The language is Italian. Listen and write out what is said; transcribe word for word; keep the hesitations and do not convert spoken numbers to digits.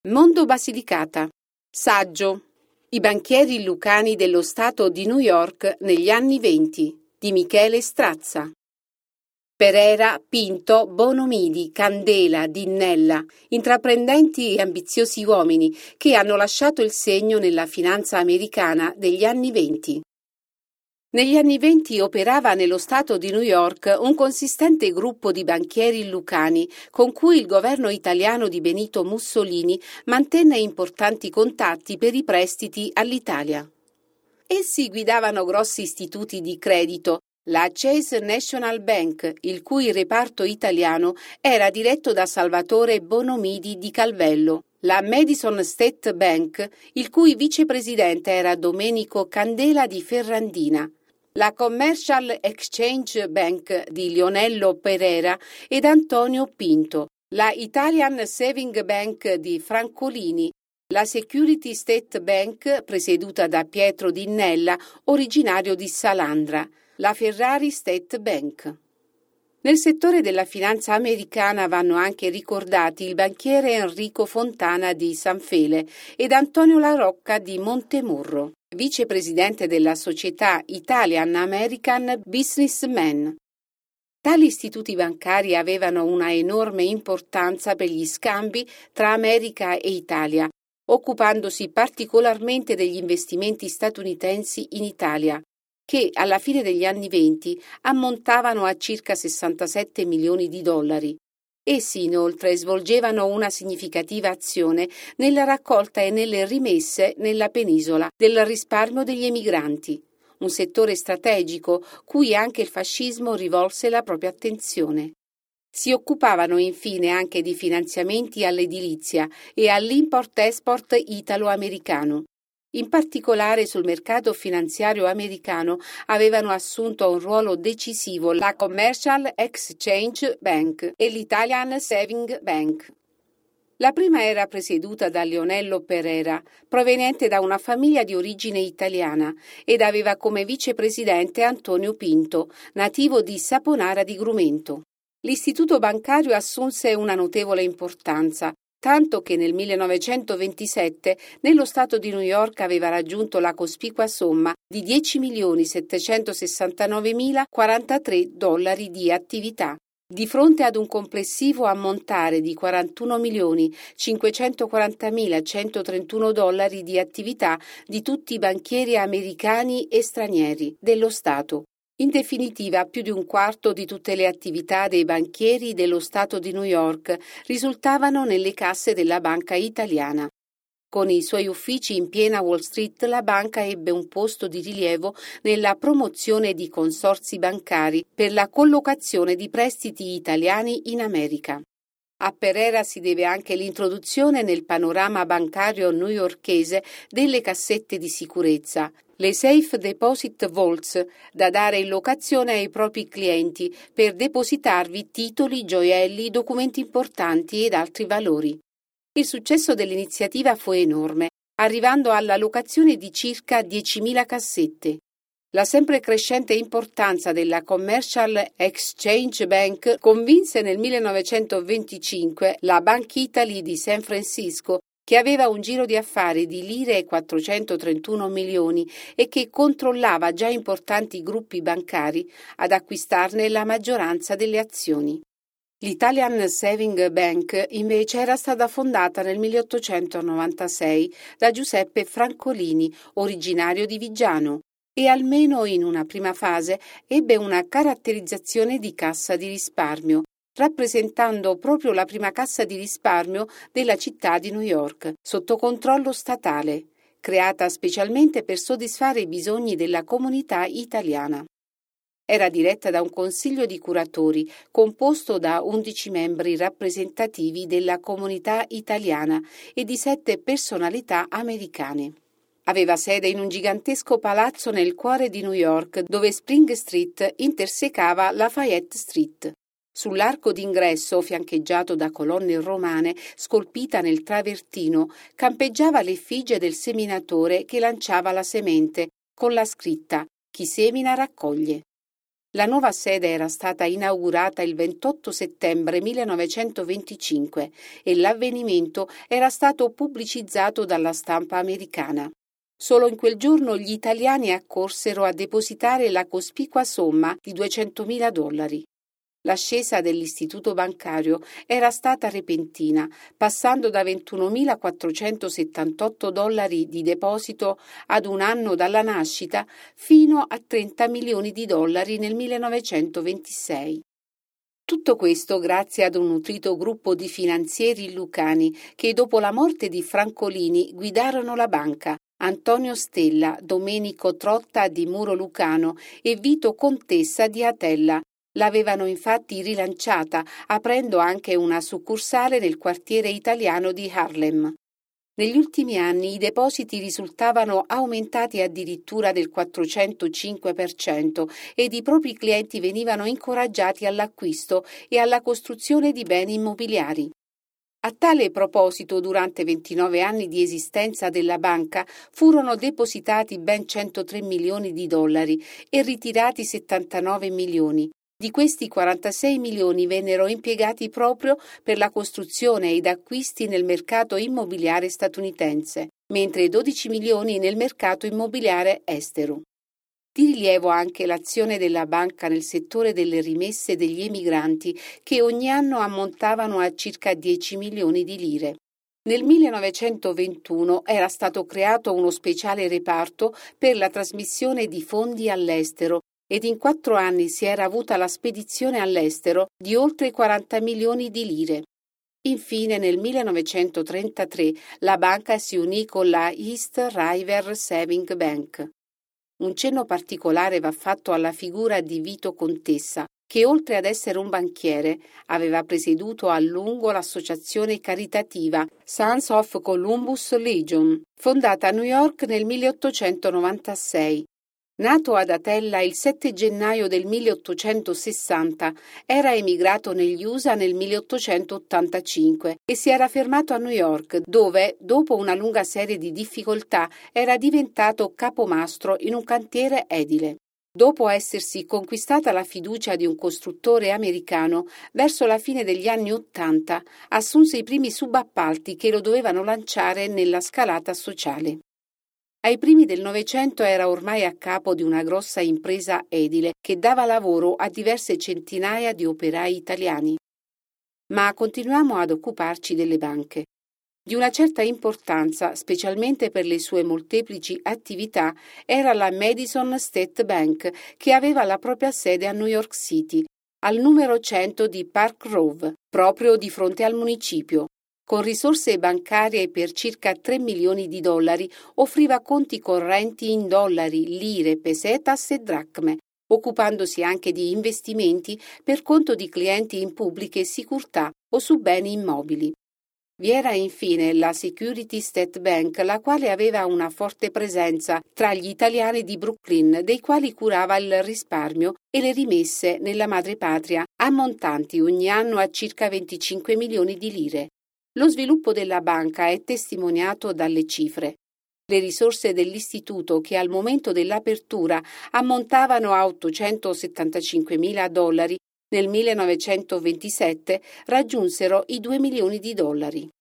Mondo Basilicata. Saggio. I banchieri lucani dello Stato di New York negli anni venti di Michele Strazza. Perera, Pinto, Bonomidi, Candela, Dinnella, intraprendenti e ambiziosi uomini che hanno lasciato il segno nella finanza americana degli anni venti. Negli anni venti operava nello Stato di New York un consistente gruppo di banchieri lucani con cui il governo italiano di Benito Mussolini mantenne importanti contatti per i prestiti all'Italia. Essi guidavano grossi istituti di credito, la Chase National Bank, il cui reparto italiano era diretto da Salvatore Bonomidi di Calvello, la Madison State Bank, il cui vicepresidente era Domenico Candela di Ferrandina, la Commercial Exchange Bank di Lionello Perera ed Antonio Pinto, la Italian Saving Bank di Francolini, la Security State Bank presieduta da Pietro Dinnella, originario di Salandra, la Ferrari State Bank. Nel settore della finanza americana vanno anche ricordati il banchiere Enrico Fontana di San Fele ed Antonio La Rocca di Montemurro, vicepresidente della società Italian American Businessmen. Tali istituti bancari avevano una enorme importanza per gli scambi tra America e Italia, occupandosi particolarmente degli investimenti statunitensi in Italia, che alla fine degli anni venti ammontavano a circa sessantasette milioni di dollari. Essi inoltre svolgevano una significativa azione nella raccolta e nelle rimesse nella penisola del risparmio degli emigranti, un settore strategico cui anche il fascismo rivolse la propria attenzione. Si occupavano infine anche di finanziamenti all'edilizia e all'import-export italo-americano. In particolare sul mercato finanziario americano avevano assunto un ruolo decisivo la Commercial Exchange Bank e l'Italian Saving Bank. La prima era presieduta da Lionello Perera, proveniente da una famiglia di origine italiana, ed aveva come vicepresidente Antonio Pinto, nativo di Saponara di Grumento. L'istituto bancario assunse una notevole importanza, tanto che nel millenovecentoventisette nello Stato di New York aveva raggiunto la cospicua somma di dieci milioni settecentosessantanovemilaquarantatré dollari di attività, di fronte ad un complessivo ammontare di quarantuno milioni cinquecentoquarantamilacentotrentuno dollari di attività di tutti i banchieri americani e stranieri dello Stato. In definitiva, più di un quarto di tutte le attività dei banchieri dello Stato di New York risultavano nelle casse della banca italiana. Con i suoi uffici in piena Wall Street, la banca ebbe un posto di rilievo nella promozione di consorzi bancari per la collocazione di prestiti italiani in America. A Perera si deve anche l'introduzione nel panorama bancario newyorkese delle cassette di sicurezza, le Safe Deposit Vaults, da dare in locazione ai propri clienti per depositarvi titoli, gioielli, documenti importanti ed altri valori. Il successo dell'iniziativa fu enorme, arrivando alla locazione di circa diecimila cassette. La sempre crescente importanza della Commercial Exchange Bank convinse nel millenovecentoventicinque la Bank Italy di San Francisco, che aveva un giro di affari di lire e quattrocentotrentuno milioni e che controllava già importanti gruppi bancari, ad acquistarne la maggioranza delle azioni. L'Italian Saving Bank invece era stata fondata nel milleottocentonovantasei da Giuseppe Francolini, originario di Viggiano, e almeno in una prima fase ebbe una caratterizzazione di cassa di risparmio, rappresentando proprio la prima cassa di risparmio della città di New York, sotto controllo statale, creata specialmente per soddisfare i bisogni della comunità italiana. Era diretta da un consiglio di curatori composto da undici membri rappresentativi della comunità italiana e di sette personalità americane. Aveva sede in un gigantesco palazzo nel cuore di New York, dove Spring Street intersecava Lafayette Street. Sull'arco d'ingresso, fiancheggiato da colonne romane, scolpita nel travertino, campeggiava l'effigie del seminatore che lanciava la semente, con la scritta «Chi semina raccoglie». La nuova sede era stata inaugurata il ventotto settembre millenovecentoventicinque e l'avvenimento era stato pubblicizzato dalla stampa americana. Solo in quel giorno gli italiani accorsero a depositare la cospicua somma di duecentomila dollari. L'ascesa dell'istituto bancario era stata repentina, passando da ventunomilaquattrocentosettantotto dollari di deposito ad un anno dalla nascita fino a trenta milioni di dollari nel millenovecentoventisei. Tutto questo grazie ad un nutrito gruppo di finanzieri lucani che dopo la morte di Francolini guidarono la banca. Antonio Stella, Domenico Trotta di Muro Lucano e Vito Contessa di Atella. L'avevano infatti rilanciata, aprendo anche una succursale nel quartiere italiano di Harlem. Negli ultimi anni i depositi risultavano aumentati addirittura del quattrocentocinque per cento ed i propri clienti venivano incoraggiati all'acquisto e alla costruzione di beni immobiliari. A tale proposito, durante ventinove anni di esistenza della banca, furono depositati ben centotré milioni di dollari e ritirati settantanove milioni. Di questi quarantasei milioni vennero impiegati proprio per la costruzione ed acquisti nel mercato immobiliare statunitense, mentre dodici milioni nel mercato immobiliare estero. Di rilievo anche l'azione della banca nel settore delle rimesse degli emigranti, che ogni anno ammontavano a circa dieci milioni di lire. Nel millenovecentoventuno era stato creato uno speciale reparto per la trasmissione di fondi all'estero ed in quattro anni si era avuta la spedizione all'estero di oltre quaranta milioni di lire. Infine nel millenovecentotrentatré la banca si unì con la East River Saving Bank. Un cenno particolare va fatto alla figura di Vito Contessa, che oltre ad essere un banchiere aveva presieduto a lungo l'associazione caritativa Sons of Columbus Legion, fondata a New York nel milleottocentonovantasei. Nato ad Atella il sette gennaio del milleottocentosessanta, era emigrato negli U S A nel milleottocentottantacinque e si era fermato a New York, dove, dopo una lunga serie di difficoltà, era diventato capomastro in un cantiere edile. Dopo essersi conquistata la fiducia di un costruttore americano, verso la fine degli anni Ottanta assunse i primi subappalti che lo dovevano lanciare nella scalata sociale. Ai primi del Novecento era ormai a capo di una grossa impresa edile che dava lavoro a diverse centinaia di operai italiani. Ma continuiamo ad occuparci delle banche. Di una certa importanza, specialmente per le sue molteplici attività, era la Madison State Bank, che aveva la propria sede a New York City, al numero cento di Park Grove, proprio di fronte al municipio. Con risorse bancarie per circa tre milioni di dollari, offriva conti correnti in dollari, lire, pesetas e dracme, occupandosi anche di investimenti per conto di clienti in pubbliche sicurtà o su beni immobili. Vi era infine la Security State Bank, la quale aveva una forte presenza tra gli italiani di Brooklyn, dei quali curava il risparmio e le rimesse nella madrepatria, ammontanti ogni anno a circa venticinque milioni di lire. Lo sviluppo della banca è testimoniato dalle cifre. Le risorse dell'istituto, che al momento dell'apertura ammontavano a ottocentosettantacinquemila dollari, nel millenovecentoventisette raggiunsero i due milioni di dollari.